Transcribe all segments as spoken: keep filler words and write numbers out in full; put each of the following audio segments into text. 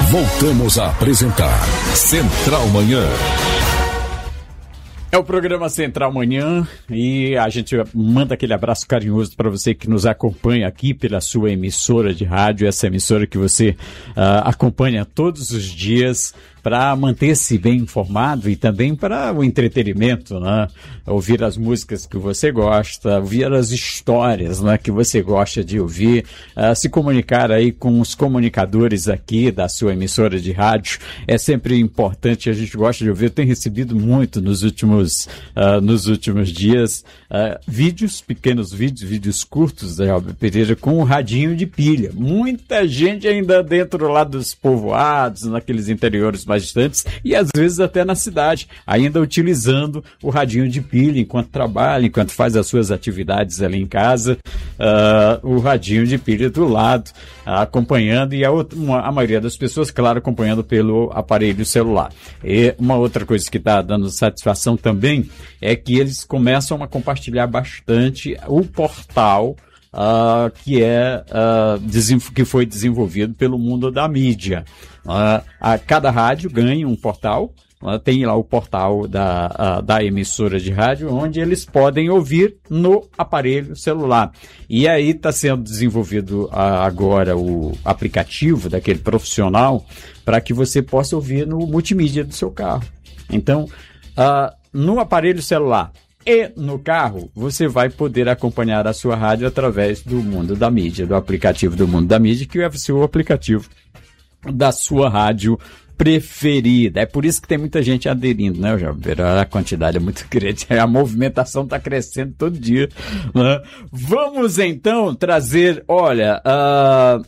Voltamos a apresentar Central Manhã. É o programa Central Manhã e a gente manda aquele abraço carinhoso para você que nos acompanha aqui pela sua emissora de rádio, essa emissora que você uh, acompanha todos os dias para manter-se bem informado e também para o entretenimento, né? Ouvir as músicas que você gosta, ouvir as histórias, né, que você gosta de ouvir, uh, se comunicar aí com os comunicadores aqui da sua emissora de rádio. É sempre importante, a gente gosta de ouvir. Eu tenho recebido muito nos últimos, uh, nos últimos dias uh, vídeos, pequenos vídeos, vídeos curtos da Elber Pereira com o radinho de pilha. Muita gente ainda dentro lá dos povoados, naqueles interiores mais distantes e às vezes até na cidade, ainda utilizando o radinho de pilha enquanto trabalha, enquanto faz as suas atividades ali em casa, uh, o radinho de pilha do lado, uh, acompanhando, e a, outra, uma, a maioria das pessoas, claro, acompanhando pelo aparelho celular. E uma outra coisa que está dando satisfação também é que eles começam a compartilhar bastante o portal Uh, que é uh, desenvol- que foi desenvolvido pelo mundo da mídia. Uh, a cada rádio ganha um portal, uh, tem lá o portal da, uh, da emissora de rádio, onde eles podem ouvir no aparelho celular. E aí está sendo desenvolvido uh, agora o aplicativo daquele profissional para que você possa ouvir no multimídia do seu carro. Então, uh, no aparelho celular e no carro, você vai poder acompanhar a sua rádio através do Mundo da Mídia, do aplicativo do Mundo da Mídia, que é o seu aplicativo da sua rádio preferida. É por isso que tem muita gente aderindo, né, Jair? A quantidade é muito grande, a movimentação está crescendo todo dia, né? Vamos então trazer, olha, uh,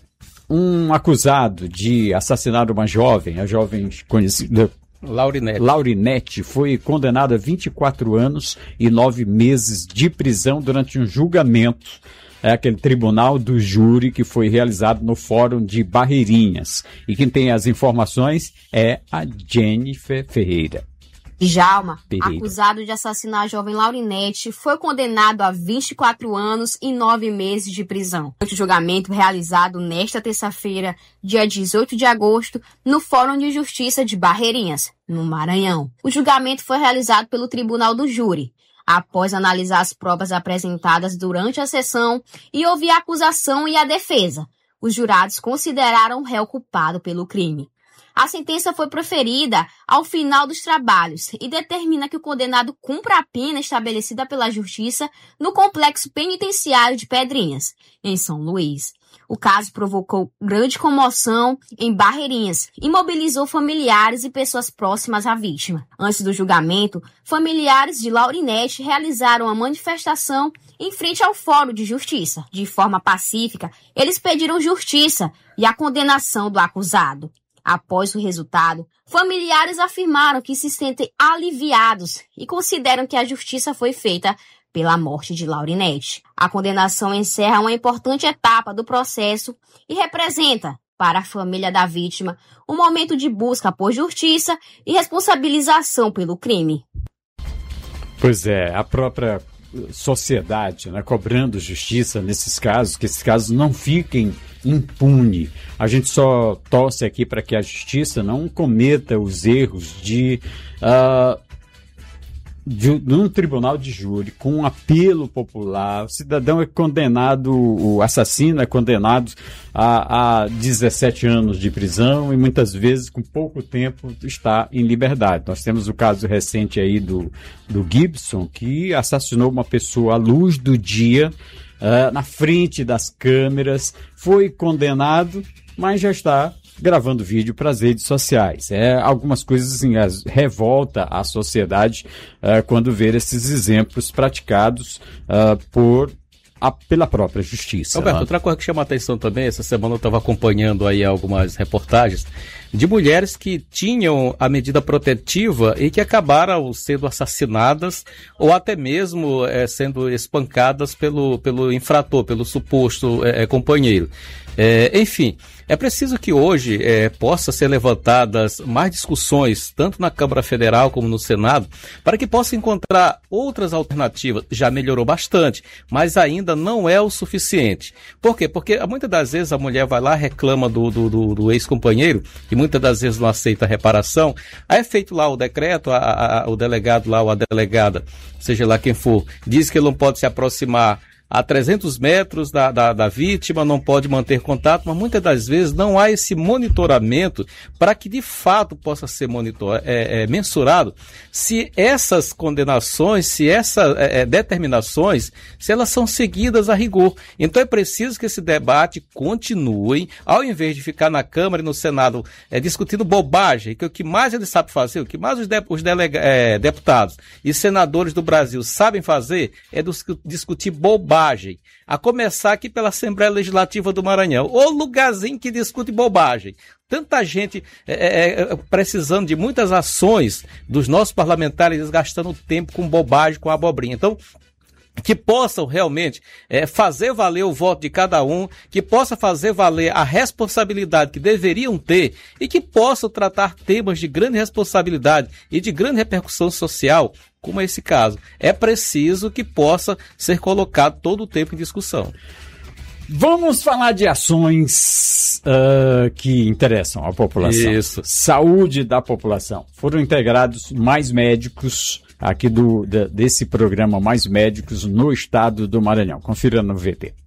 um acusado de assassinar uma jovem, a jovem conhecida Laurinete. Laurinete foi condenada a vinte e quatro anos e nove meses de prisão durante um julgamento, é aquele tribunal do júri que foi realizado no Fórum de Barreirinhas. E quem tem as informações é a Jennifer Ferreira. Djalma, Pereira, acusado de assassinar a jovem Laurinete, foi condenado a vinte e quatro anos e nove meses de prisão. O julgamento realizado nesta terça-feira, dia dezoito de agosto, no Fórum de Justiça de Barreirinhas, no Maranhão. O julgamento foi realizado pelo Tribunal do Júri, após analisar as provas apresentadas durante a sessão e ouvir a acusação e a defesa. Os jurados consideraram o réu culpado pelo crime. A sentença foi proferida ao final dos trabalhos e determina que o condenado cumpra a pena estabelecida pela Justiça no Complexo Penitenciário de Pedrinhas, em São Luís. O caso provocou grande comoção em Barreirinhas e mobilizou familiares e pessoas próximas à vítima. Antes do julgamento, familiares de Laurinete realizaram uma manifestação em frente ao Fórum de Justiça. De forma pacífica, eles pediram justiça e a condenação do acusado. Após o resultado, familiares afirmaram que se sentem aliviados e consideram que a justiça foi feita pela morte de Laurinete. A condenação encerra uma importante etapa do processo e representa, para a família da vítima, um momento de busca por justiça e responsabilização pelo crime. Pois é, a própria sociedade, né, cobrando justiça nesses casos, que esses casos não fiquem impune. A gente só torce aqui para que a justiça não cometa os erros de, uh, de, de um tribunal de júri com um apelo popular. O cidadão é condenado, o assassino é condenado a, a dezessete anos de prisão e muitas vezes com pouco tempo está em liberdade. Nós temos o caso recente aí do, do Gibson, que assassinou uma pessoa à luz do dia, Uh, na frente das câmeras, foi condenado, mas já está gravando vídeo para as redes sociais. É, algumas coisas assim, as, revolta a sociedade uh, quando vê esses exemplos praticados uh, por A, pela própria justiça. Roberto, né? Outra coisa que chama a atenção também, essa semana eu estava acompanhando aí algumas reportagens de mulheres que tinham a medida protetiva e que acabaram sendo assassinadas ou até mesmo é, sendo espancadas pelo, pelo infrator, pelo suposto é, companheiro. É, enfim, é preciso que hoje é, possa ser levantadas mais discussões, tanto na Câmara Federal como no Senado, para que possa encontrar outras alternativas. Já melhorou bastante, mas ainda não é o suficiente. Por quê? Porque muitas das vezes a mulher vai lá, reclama do, do, do, do ex-companheiro, e muitas das vezes não aceita a reparação, aí é feito lá o decreto, a, a, o delegado lá ou a delegada, seja lá quem for, diz que ele não pode se aproximar a trezentos metros da, da, da vítima, não pode manter contato, mas muitas das vezes não há esse monitoramento para que de fato possa ser monitor, é, é, mensurado se essas condenações, se essas é, determinações, se elas são seguidas a rigor. Então é preciso que esse debate continue, ao invés de ficar na Câmara e no Senado é, discutindo bobagem, que o que mais eles sabem fazer, o que mais os, de, os delega, é, deputados e senadores do Brasil sabem fazer é dos, discutir bobagem. A começar aqui pela Assembleia Legislativa do Maranhão, o lugarzinho que discute bobagem. Tanta gente é, é, precisando de muitas ações dos nossos parlamentares, gastando tempo com bobagem, com abobrinha. Então, que possam realmente é, fazer valer o voto de cada um, que possa fazer valer a responsabilidade que deveriam ter e que possam tratar temas de grande responsabilidade e de grande repercussão social, como é esse caso. É preciso que possa ser colocado todo o tempo em discussão. Vamos falar de ações uh, que interessam a população. Isso. Saúde da população. Foram integrados mais médicos aqui do, de, desse programa Mais Médicos no estado do Maranhão. Confira no V T.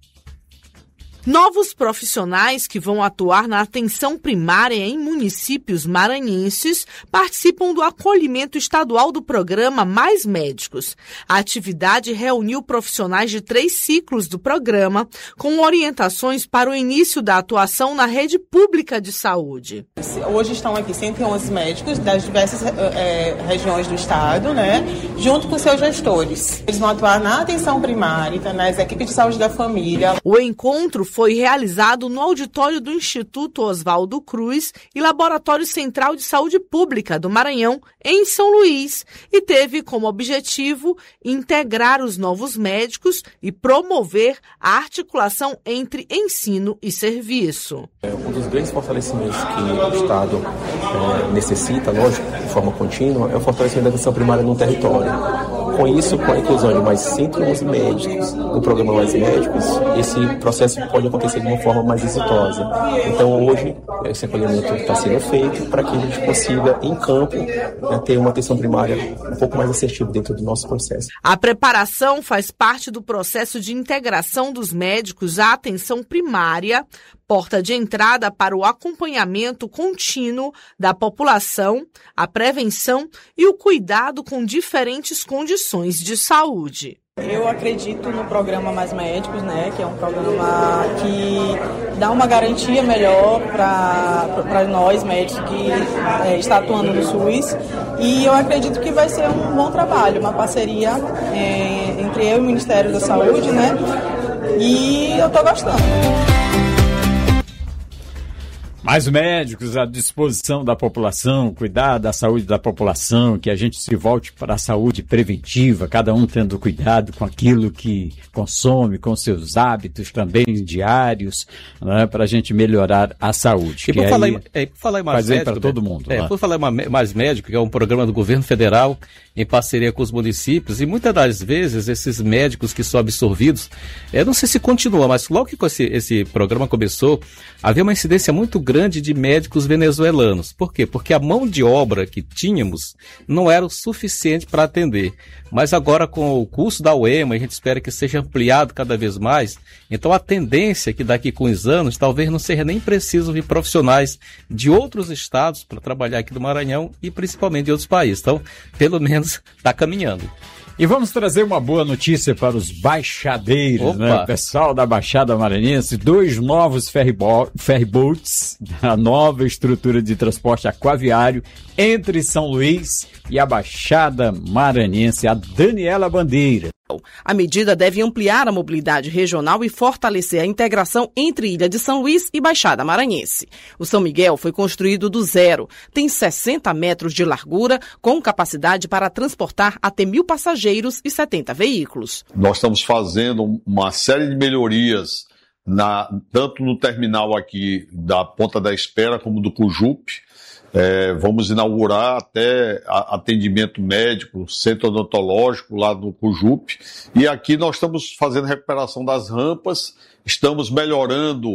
Novos profissionais que vão atuar na atenção primária em municípios maranhenses participam do acolhimento estadual do programa Mais Médicos. A atividade reuniu profissionais de três ciclos do programa, com orientações para o início da atuação na rede pública de saúde. Hoje estão aqui cento e onze médicos das diversas é, regiões do estado, né, junto com seus gestores. Eles vão atuar na atenção primária, nas equipes de saúde da família. O encontro foi realizado no auditório do Instituto Oswaldo Cruz e Laboratório Central de Saúde Pública do Maranhão, em São Luís, e teve como objetivo integrar os novos médicos e promover a articulação entre ensino e serviço. É um dos grandes fortalecimentos que o Estado é, necessita, lógico, de forma contínua, é o fortalecimento da atenção primária no território. Com isso, com a inclusão de mais cento e onze médicos no programa Mais Médicos, esse processo pode acontecer de uma forma mais exitosa. Então, hoje, esse acolhimento está sendo feito para que a gente consiga, em campo, né, ter uma atenção primária um pouco mais assertiva dentro do nosso processo. A preparação faz parte do processo de integração dos médicos à atenção primária, porta de entrada para o acompanhamento contínuo da população, a prevenção e o cuidado com diferentes condições de saúde. Eu acredito no programa Mais Médicos, né, que é um programa que dá uma garantia melhor para nós médicos que é, está atuando no SUS, e eu acredito que vai ser um bom trabalho, uma parceria é, entre eu e o Ministério da Saúde, né, e eu estou gostando. Mais médicos à disposição da população, cuidar da saúde da população, que a gente se volte para a saúde preventiva, cada um tendo cuidado com aquilo que consome, com seus hábitos também diários, né, para a gente melhorar a saúde. E por falar, em, é, por falar em mais médico, para todo mundo. É, né? Por falar em Mais Médico, que é um programa do governo federal em parceria com os municípios, e muitas das vezes esses médicos que são absorvidos, eu não sei se continua, mas logo que esse, esse programa começou, havia uma incidência muito grande grande de médicos venezuelanos. Por quê? Porque a mão de obra que tínhamos não era o suficiente para atender. Mas agora, com o curso da U E M A, a gente espera que seja ampliado cada vez mais. Então a tendência é que daqui com os anos, talvez não seja nem preciso vir profissionais de outros estados para trabalhar aqui do Maranhão e principalmente de outros países. Então, pelo menos, está caminhando. E vamos trazer uma boa notícia para os baixadeiros, né? O pessoal da Baixada Maranhense, dois novos ferryboats, a nova estrutura de transporte aquaviário entre São Luís e a Baixada Maranhense, a Daniela Bandeira. A medida deve ampliar a mobilidade regional e fortalecer a integração entre Ilha de São Luís e Baixada Maranhense. O São Miguel foi construído do zero, tem sessenta metros de largura, com capacidade para transportar até mil passageiros e setenta veículos. Nós estamos fazendo uma série de melhorias, na, tanto no terminal aqui da Ponta da Espera como do Cujupe. É, vamos inaugurar até atendimento médico, centro odontológico lá no Cujupe. E aqui nós estamos fazendo recuperação das rampas, estamos melhorando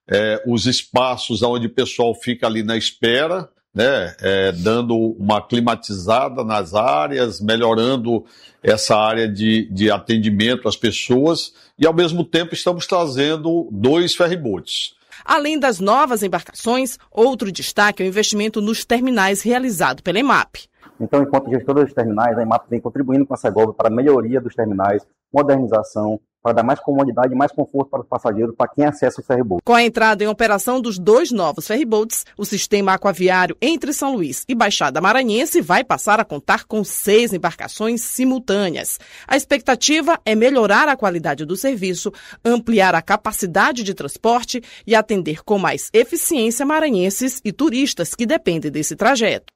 é, os espaços onde o pessoal fica ali na espera, né, é, dando uma climatizada nas áreas, melhorando essa área de, de atendimento às pessoas e, ao mesmo tempo, estamos trazendo dois ferryboats. Além das novas embarcações, outro destaque é o investimento nos terminais realizado pela EMAP. Então, enquanto gestora dos terminais, a EMAP vem contribuindo com a Segovia para a melhoria dos terminais, modernização, para dar mais comodidade e mais conforto para os passageiros, para quem acessa o ferryboat. Com a entrada em operação dos dois novos ferryboats, o sistema aquaviário entre São Luís e Baixada Maranhense vai passar a contar com seis embarcações simultâneas. A expectativa é melhorar a qualidade do serviço, ampliar a capacidade de transporte e atender com mais eficiência maranhenses e turistas que dependem desse trajeto.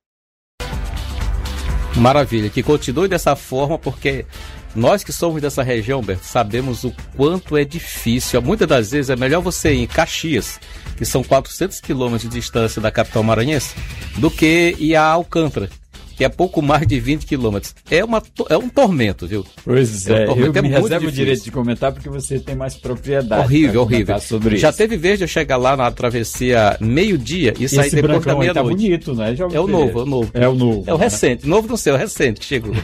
Maravilha, que continue dessa forma, porque nós que somos dessa região, Berto, sabemos o quanto é difícil. Muitas das vezes é melhor você ir em Caxias, que são quatrocentos quilômetros de distância da capital maranhense, do que ir a Alcântara, que é pouco mais de vinte quilômetros. É, uma, é um tormento, viu? Pois é, é um eu é me reservo difícil. o direito de comentar porque você tem mais propriedade. Horrível, horrível. Sobre Já isso. teve vez de eu chegar lá na travessia meio-dia e sair Esse depois da brancão aí tá meia-noite. bonito, né? Já É o novo, é o novo. É o novo. É o né? recente. Novo não sei, é o recente que chegou.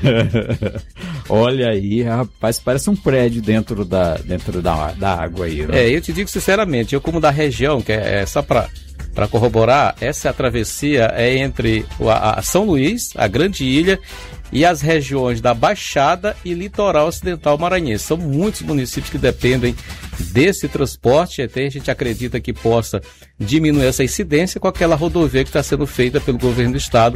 Olha aí, rapaz, parece um prédio dentro da, dentro da, da água aí, né? É, eu te digo sinceramente, eu como da região, que é, é só para para corroborar, essa travessia é entre a, a São Luís, a Grande Ilha, e as regiões da Baixada e Litoral Ocidental Maranhense. São muitos municípios que dependem desse transporte, até a gente acredita que possa diminuir essa incidência com aquela rodovia que está sendo feita pelo governo do estado,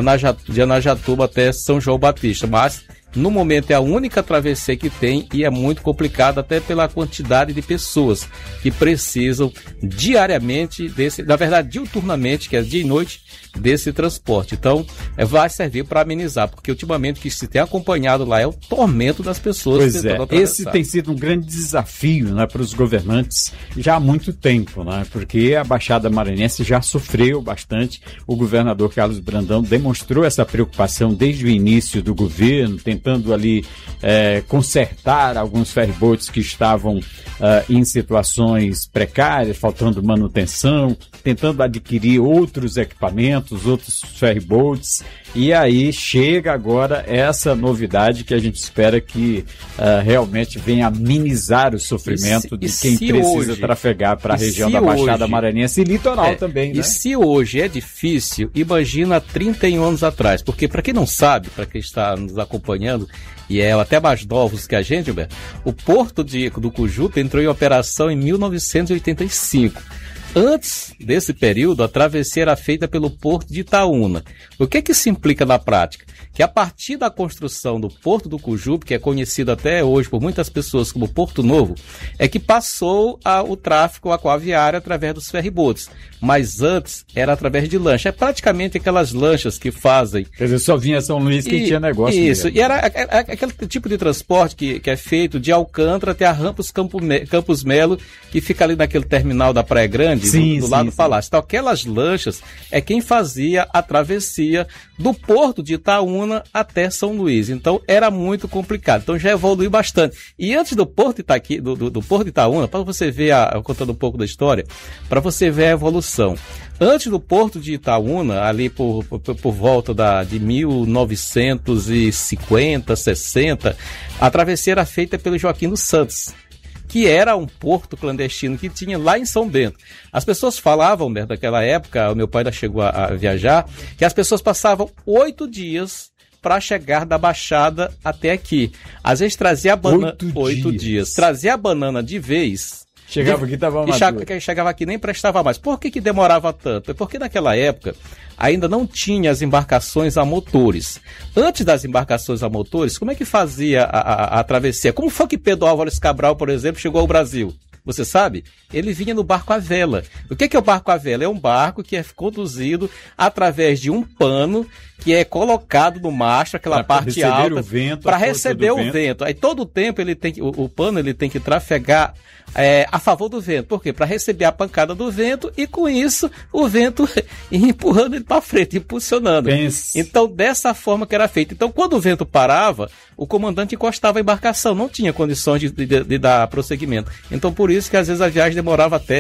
de Anajatuba até São João Batista, mas no momento é a única travessia que tem e é muito complicado até pela quantidade de pessoas que precisam diariamente desse, na verdade diuturnamente, que é dia e noite, desse transporte. Então, é, vai servir para amenizar, porque ultimamente o que se tem acompanhado lá é o tormento das pessoas. Pois é, esse tem sido um grande desafio, né, para os governantes já há muito tempo, né, porque a Baixada Maranhense já sofreu bastante. O governador Carlos Brandão demonstrou essa preocupação desde o início do governo, tentando ali é, consertar alguns ferryboats que estavam uh, em situações precárias, faltando manutenção, tentando adquirir outros equipamentos, outros ferryboats, e aí chega agora essa novidade que a gente espera que uh, realmente venha amenizar o sofrimento e de se, quem precisa hoje, trafegar para a região da hoje, Baixada Maranhense e litoral é, também, né? E se hoje é difícil, imagina trinta e um anos atrás, porque para quem não sabe, para quem está nos acompanhando, e é até mais novos que a gente, Gilberto, o Porto de, do Cujupe entrou em operação em mil novecentos e oitenta e cinco. Antes desse período, a travessia era feita pelo Porto de Itaúna. O que que isso implica na prática? Que a partir da construção do Porto do Cujupe, que é conhecido até hoje por muitas pessoas como Porto Novo, é que passou a, o tráfego aquaviário através dos ferryboats. Mas antes era através de lancha. É praticamente aquelas lanchas que fazem... Quer dizer, só vinha São Luís quem e, tinha negócio. Isso, mesmo. E era aquele tipo de transporte que, que é feito de Alcântara até a Rampos Campo, Campos Melo, que fica ali naquele terminal da Praia Grande, sim, do, do sim, lado sim. do Palácio. Então aquelas lanchas é quem fazia a travessia do Porto de Itaúna até São Luís. Então era muito complicado. Então já evoluiu bastante. E antes do Porto, Itaqui, do, do, do Porto de Itaúna, para você ver, a, contando um pouco da história, para você ver a evolução. Antes do Porto de Itaúna, ali por, por, por volta da, de mil novecentos e cinquenta, sessenta, a travessia era feita pelo Joaquim dos Santos, que era um porto clandestino que tinha lá em São Bento. As pessoas falavam, né, daquela época, o meu pai já chegou a, a viajar, que as pessoas passavam oito dias para chegar da Baixada até aqui. Às vezes trazia a banana... Oito, oito dias. dias. Trazia a banana de vez... Chegava aqui, estava maduro. E chegava aqui nem prestava mais. Por que que demorava tanto? É porque naquela época ainda não tinha as embarcações a motores. Antes das embarcações a motores, como é que fazia a, a, a travessia? Como foi que Pedro Álvares Cabral, por exemplo, chegou ao Brasil? Você sabe? Ele vinha no barco à vela. O que é o barco à vela? É um barco que é conduzido através de um pano que é colocado no mastro, aquela pra parte alta, para receber o vento. vento. Aí todo o tempo ele tem que, o, o pano ele tem que trafegar é, a favor do vento. Por quê? Para receber a pancada do vento e com isso o vento empurrando ele para frente, impulsionando. Pense. Então dessa forma que era feito. Então quando o vento parava, o comandante encostava a embarcação, não tinha condições de, de, de dar prosseguimento. Então por isso que às vezes a viagem demorava até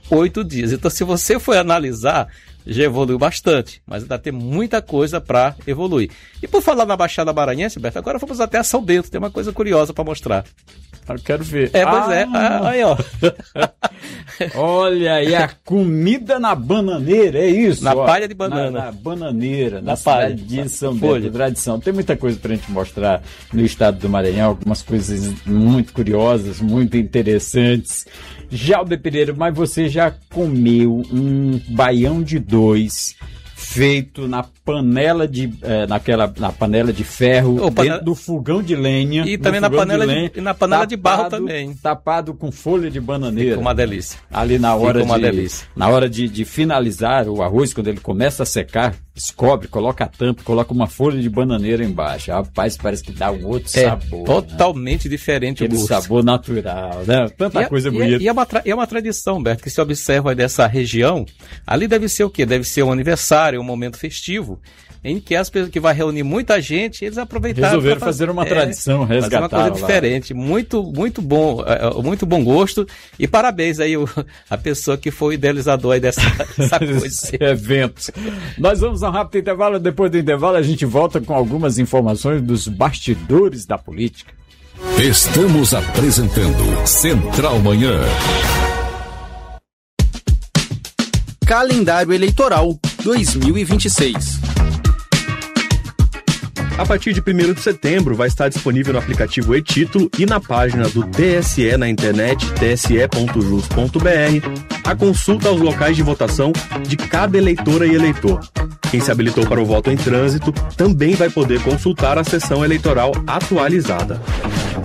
oito dias. Então, se você for analisar, já evoluiu bastante, mas ainda tem muita coisa para evoluir. E por falar na Baixada Maranhense, Beto, agora vamos até a São Bento, tem uma coisa curiosa para mostrar. Eu quero ver. É, pois ah, é, ah, aí ó. Olha aí, a comida na bananeira, é isso? Na ó, palha de banana. Na, na bananeira, na, na palha de São Bento, tradição. Tem muita coisa pra gente mostrar no estado do Maranhão, algumas coisas muito curiosas, muito interessantes. Jalber Pereira, mas você já comeu um baião de dois feito na panela de eh, naquela na panela de ferro, oh, dentro panela... do fogão de lenha e também na panela de, lenha, de, e na panela tapado, de barro também, tapado com folha de bananeira. Fica uma delícia. Ali na hora Fica uma de delícia. na hora de, de finalizar o arroz, quando ele começa a secar, descobre, coloca a tampa, coloca uma folha de bananeira embaixo. Rapaz, parece que dá um outro é sabor. Totalmente né? diferente Aquele o gosto. sabor natural, né? Tanta e coisa é, bonita. E é, uma tra- é uma tradição, Beto, que se observa dessa região. Ali deve ser o quê? Deve ser um aniversário, um momento festivo, em que as pessoas que vai reunir muita gente, eles aproveitaram. Resolveram fazer, fazer uma é, tradição, resgatar. Fazer uma coisa diferente, muito, muito bom, muito bom gosto. E parabéns aí o, a pessoa que foi o idealizador aí dessa, dessa coisa. Esse evento. Nós vamos a um rápido intervalo. Depois do intervalo, a gente volta com algumas informações dos bastidores da política. Estamos apresentando Central Manhã. Calendário Eleitoral dois mil e vinte e seis. A partir de primeiro de setembro vai estar disponível no aplicativo e-Título e na página do T S E na internet t s e ponto jus ponto b r a consulta aos locais de votação de cada eleitora e eleitor. Quem se habilitou para o voto em trânsito também vai poder consultar a sessão eleitoral atualizada.